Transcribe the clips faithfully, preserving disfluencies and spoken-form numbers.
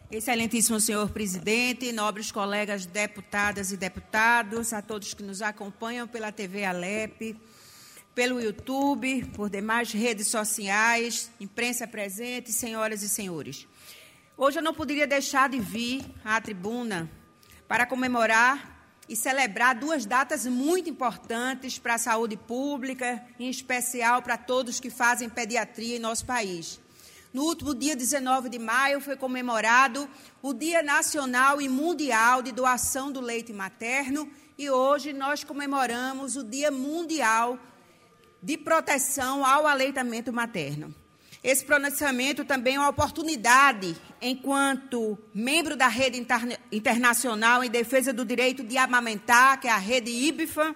Excelentíssimo senhor presidente, nobres colegas deputadas e deputados, a todos que nos acompanham pela T V Alep, pelo YouTube, por demais redes sociais, imprensa presente, senhoras e senhores. Hoje eu não poderia deixar de vir à tribuna para comemorar e celebrar duas datas muito importantes para a saúde pública, em especial para todos que fazem pediatria em nosso país. No último dia dezenove de maio foi comemorado o Dia Nacional e Mundial de Doação do Leite Materno e hoje nós comemoramos o Dia Mundial de Proteção ao Aleitamento Materno. Esse pronunciamento também é uma oportunidade, enquanto membro da Rede Interna- Internacional em Defesa do Direito de Amamentar, que é a Rede I B F A,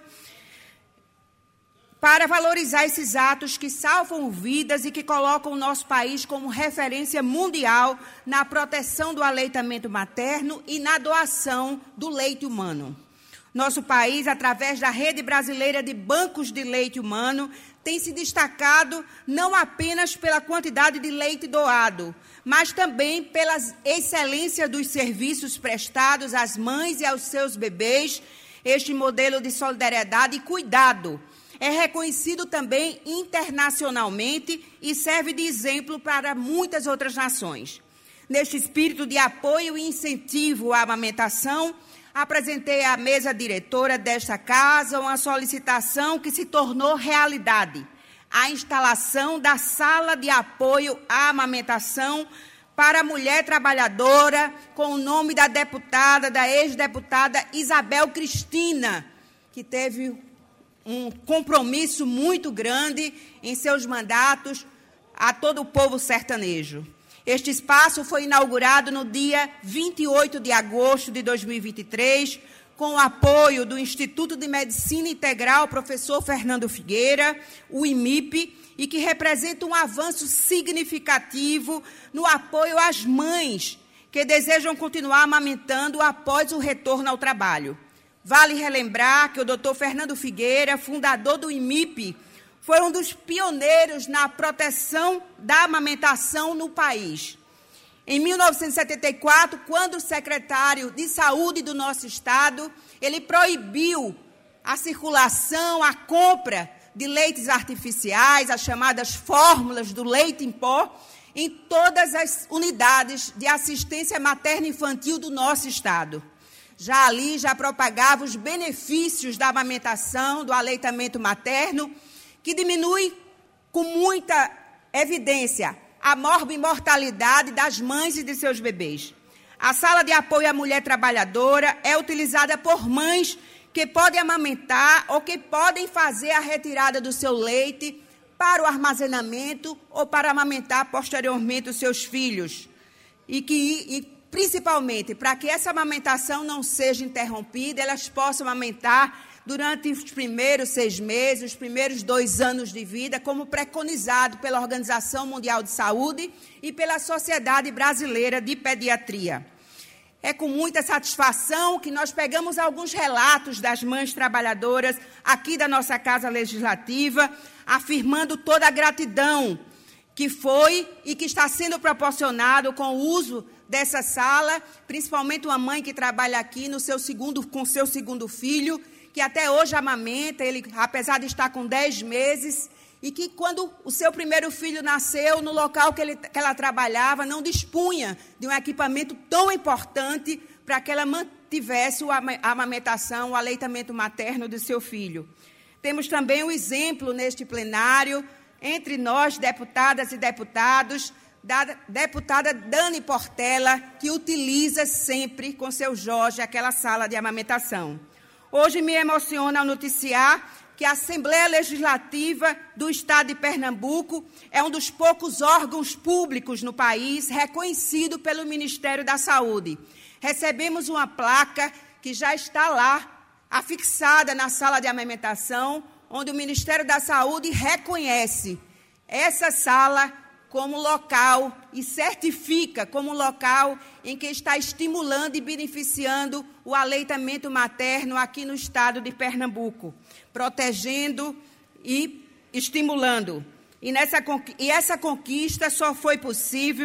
para valorizar esses atos que salvam vidas e que colocam o nosso país como referência mundial na proteção do aleitamento materno e na doação do leite humano. Nosso país, através da Rede Brasileira de Bancos de Leite Humano, tem se destacado não apenas pela quantidade de leite doado, mas também pela excelência dos serviços prestados às mães e aos seus bebês. Este modelo de solidariedade e cuidado é reconhecido também internacionalmente e serve de exemplo para muitas outras nações. Neste espírito de apoio e incentivo à amamentação, apresentei à mesa diretora desta casa uma solicitação que se tornou realidade: a instalação da sala de apoio à amamentação para a mulher trabalhadora, com o nome da deputada, da ex-deputada Isabel Cristina, que teve um compromisso muito grande em seus mandatos a todo o povo sertanejo. Este espaço foi inaugurado no dia vinte e oito de agosto de dois mil e vinte e três, com o apoio do Instituto de Medicina Integral Professor Fernando Figueira, o I M I P, e que representa um avanço significativo no apoio às mães que desejam continuar amamentando após o retorno ao trabalho. Vale relembrar que o doutor Fernando Figueira, fundador do I M I P, foi um dos pioneiros na proteção da amamentação no país. Em mil novecentos e setenta e quatro, quando o secretário de Saúde do nosso Estado, ele proibiu a circulação, a compra de leites artificiais, as chamadas fórmulas do leite em pó, em todas as unidades de assistência materno-infantil do nosso Estado. Já ali, já propagava os benefícios da amamentação, do aleitamento materno, que diminui com muita evidência a morbimortalidade das mães e de seus bebês. A sala de apoio à mulher trabalhadora é utilizada por mães que podem amamentar ou que podem fazer a retirada do seu leite para o armazenamento ou para amamentar posteriormente os seus filhos. E que, e, principalmente, para que essa amamentação não seja interrompida, elas possam amamentar durante os primeiros seis meses, os primeiros dois anos de vida, como preconizado pela Organização Mundial de Saúde e pela Sociedade Brasileira de Pediatria. É com muita satisfação que nós pegamos alguns relatos das mães trabalhadoras aqui da nossa Casa Legislativa, afirmando toda a gratidão que foi e que está sendo proporcionado com o uso dessa sala, principalmente uma mãe que trabalha aqui no seu segundo, com seu segundo filho, que até hoje amamenta, ele, apesar de estar com dez meses, e que quando o seu primeiro filho nasceu, no local que, ele, que ela trabalhava, não dispunha de um equipamento tão importante para que ela mantivesse a amamentação, o aleitamento materno do seu filho. Temos também o exemplo neste plenário, entre nós, deputadas e deputados, da deputada Dani Portela, que utiliza sempre com seu Jorge aquela sala de amamentação. Hoje me emociona ao noticiar que a Assembleia Legislativa do Estado de Pernambuco é um dos poucos órgãos públicos no país reconhecido pelo Ministério da Saúde. Recebemos uma placa que já está lá, afixada na sala de amamentação, onde o Ministério da Saúde reconhece essa sala como local e certifica como local em que está estimulando e beneficiando o aleitamento materno aqui no estado de Pernambuco, protegendo e estimulando. E, nessa, e essa conquista só foi possível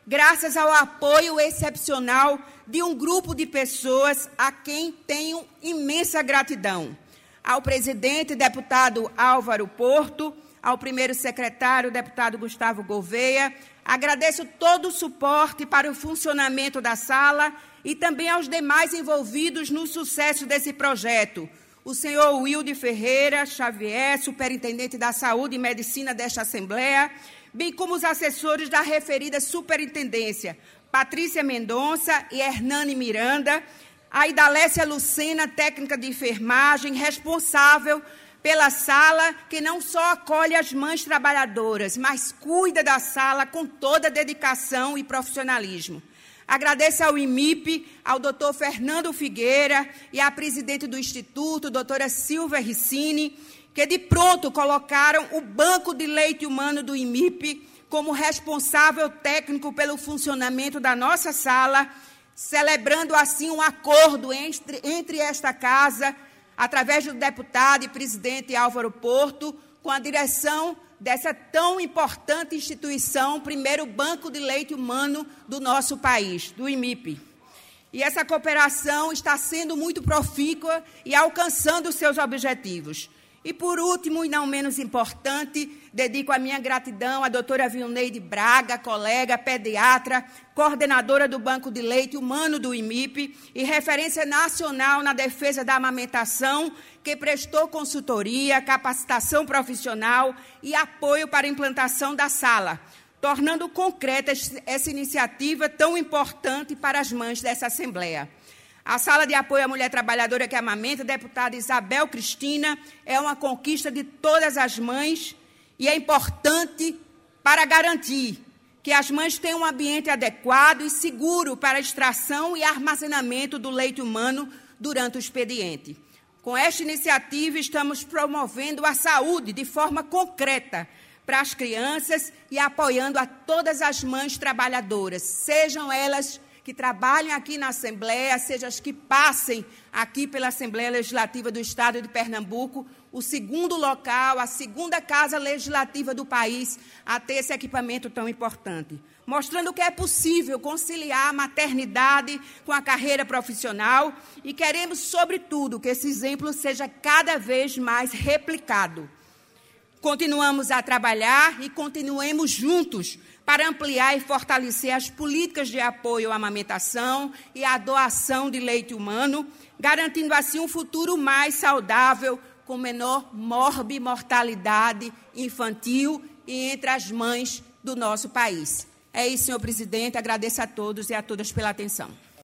graças ao apoio excepcional de um grupo de pessoas a quem tenho imensa gratidão. Ao presidente, deputado Álvaro Porto, ao primeiro secretário, deputado Gustavo Gouveia, agradeço todo o suporte para o funcionamento da sala e também aos demais envolvidos no sucesso desse projeto. O senhor Wilde Ferreira Xavier, superintendente da Saúde e Medicina desta Assembleia, bem como os assessores da referida superintendência, Patrícia Mendonça e Hernani Miranda, a Idalécia Lucena, técnica de enfermagem, responsável pela sala, que não só acolhe as mães trabalhadoras, mas cuida da sala com toda dedicação e profissionalismo. Agradeço ao I M I P, ao doutor Fernando Figueira e à presidente do Instituto, doutora Silvia Ricini, que de pronto colocaram o Banco de Leite Humano do I M I P como responsável técnico pelo funcionamento da nossa sala, celebrando assim um acordo entre, entre esta casa, através do deputado e presidente Álvaro Porto, com a direção dessa tão importante instituição, primeiro Banco de Leite Humano do nosso país, do I M I P. E essa cooperação está sendo muito profícua e alcançando os seus objetivos. E, por último, e não menos importante, dedico a minha gratidão à doutora Vilneide Braga, colega, pediatra, coordenadora do Banco de Leite Humano do I M I P e referência nacional na defesa da amamentação, que prestou consultoria, capacitação profissional e apoio para a implantação da sala, tornando concreta essa iniciativa tão importante para as mães dessa Assembleia. A Sala de Apoio à Mulher Trabalhadora que Amamenta, deputada Isabel Cristina, é uma conquista de todas as mães e é importante para garantir que as mães tenham um ambiente adequado e seguro para a extração e armazenamento do leite humano durante o expediente. Com esta iniciativa, estamos promovendo a saúde de forma concreta para as crianças e apoiando a todas as mães trabalhadoras, sejam elas que trabalhem aqui na Assembleia, sejam as que passem aqui pela Assembleia Legislativa do Estado de Pernambuco, o segundo local, a segunda casa legislativa do país a ter esse equipamento tão importante, mostrando que é possível conciliar a maternidade com a carreira profissional e queremos, sobretudo, que esse exemplo seja cada vez mais replicado. Continuamos a trabalhar e continuemos juntos para ampliar e fortalecer as políticas de apoio à amamentação e à doação de leite humano, garantindo assim um futuro mais saudável, com menor morbimortalidade infantil e entre as mães do nosso país. É isso, senhor presidente. Agradeço a todos e a todas pela atenção.